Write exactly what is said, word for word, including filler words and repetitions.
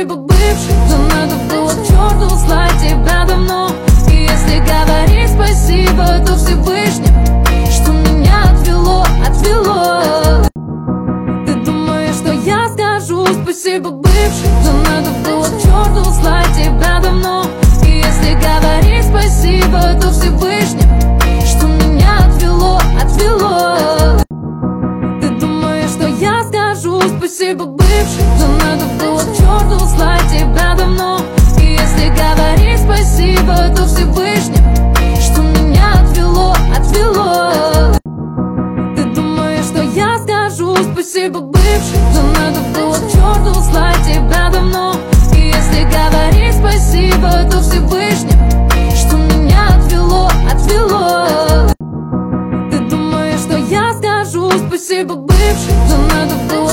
спасибо, бывший. Да надо было к черту слать тебя давно. И если говорить спасибо, то Всевышнему, что меня отвело, отвело. Ты думаешь, что я скажу спасибо, бывший? Да надо было к черту слать тебя давно. И если говорить спасибо, то Всевышнему, что меня отвело, отвело. Ты думаешь, что я скажу спасибо, бывший? Да надо было к черту слать тебя давно. И если говорить спасибо, то Всевышнему, что меня отвело, отвело. Ты думаешь, что я скажу спасибо, бывший? Да надо было к черту слать тебя давно. И если говорить спасибо, то Всевышнему, что меня отвело, отвело. Ты думаешь, что я скажу спасибо, бывший? Да надо было